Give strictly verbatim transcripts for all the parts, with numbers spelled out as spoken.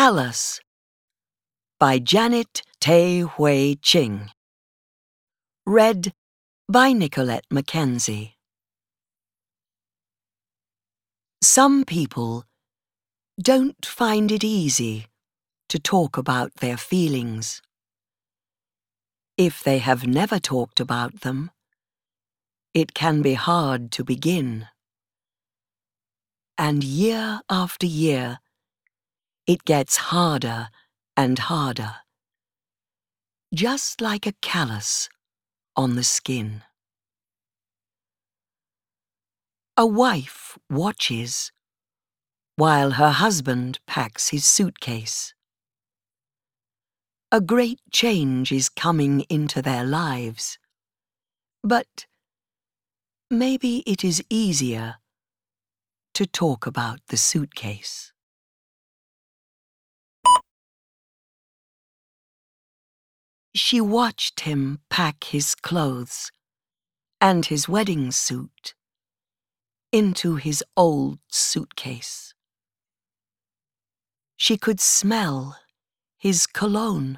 Callous by Janet Tae Hui Ching. Read by Nicolette Mackenzie. Some people don't find it easy to talk about their feelings. If they have never talked about them, it can be hard to begin. And year after year, it gets harder and harder, just like a callus on the skin. A wife watches while her husband packs his suitcase. A great change is coming into their lives, but maybe it is easier to talk about the suitcase. She watched him pack his clothes and his wedding suit into his old suitcase. She could smell his cologne.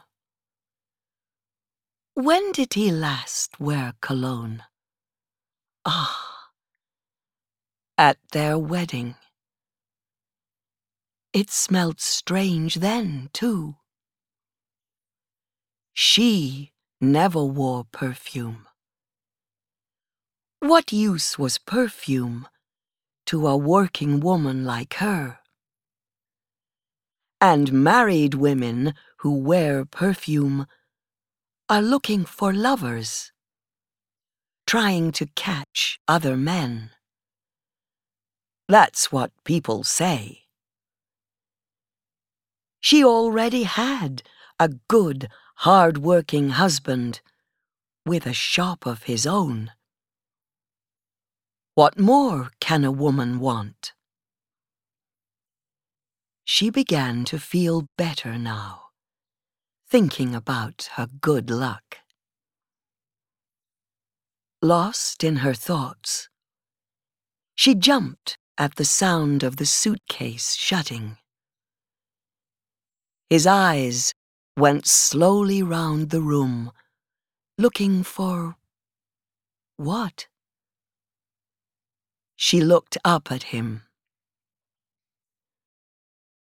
When did he last wear cologne? Ah, at their wedding. It smelled strange then, too. She never wore perfume. What use was perfume to a working woman like her? And married women who wear perfume are looking for lovers, trying to catch other men. That's what people say. She already had a good, hard-working husband with a shop of his own. What more can a woman want? She began to feel better now, thinking about her good luck. Lost in her thoughts, she jumped at the sound of the suitcase shutting. His eyes went slowly round the room, looking for what? She looked up at him.